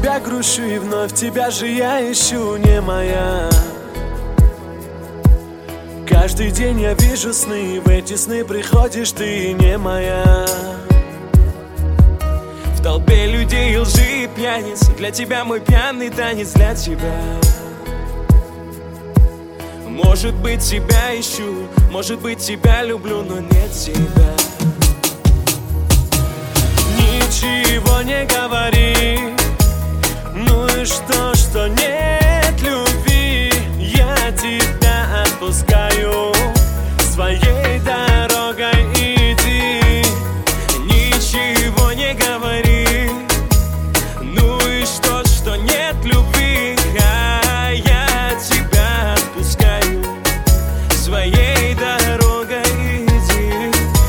тебя грущу, и вновь тебя же я ищу, не моя. Каждый день я вижу сны, в эти сны приходишь ты, не моя. В толпе людей лжи и пьяниц, для тебя мой пьяный танец, для тебя. Может быть, тебя ищу, может быть, тебя люблю, но нет тебя. Ничего не говори, ну и что нет любви. Я тебя отпускаю, своей дорогой иди. Ничего не говори, ну и что нет любви. А я тебя отпускаю, своей дорогой иди.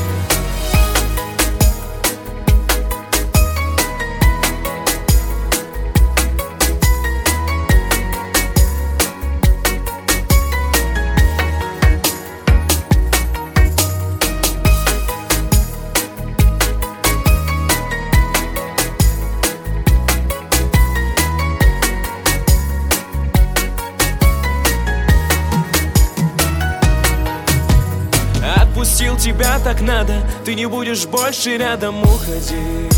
Отпустил тебя так надо, ты не будешь больше рядом, уходи.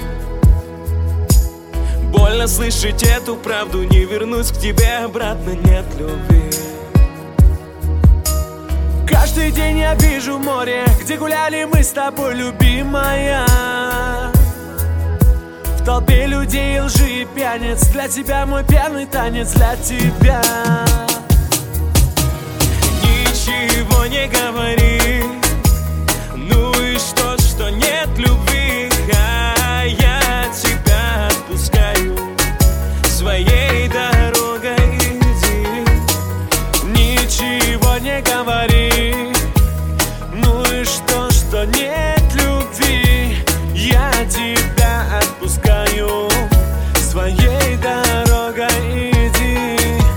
Больно слышать эту правду, не вернусь к тебе обратно, нет любви. Каждый день я вижу море, где гуляли мы с тобой, любимая. В толпе людей лжи и пьяниц, для тебя мой пьяный танец, для тебя. Ничего не говори, ну и что нет любви. А я тебя отпускаю, своей дорогой иди. Ничего не говори, ну и что нет любви. Я тебя отпускаю, своей дорогой иди.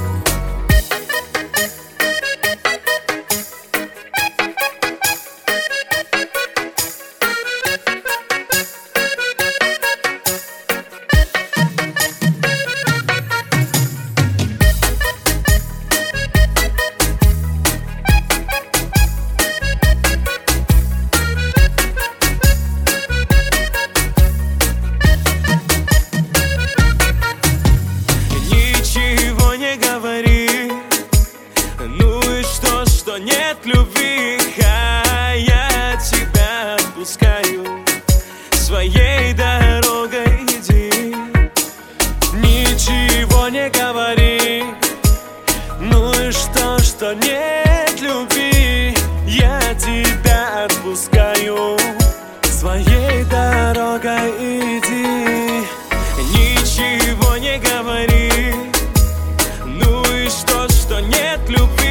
Ничего не говори, ну и что нет любви. А я тебя отпускаю, своей дорогой иди. Ничего не говори, ну и что нет любви. Я тебя отпускаю, своей дорогой иди. Ничего не говори, ну и что нет любви.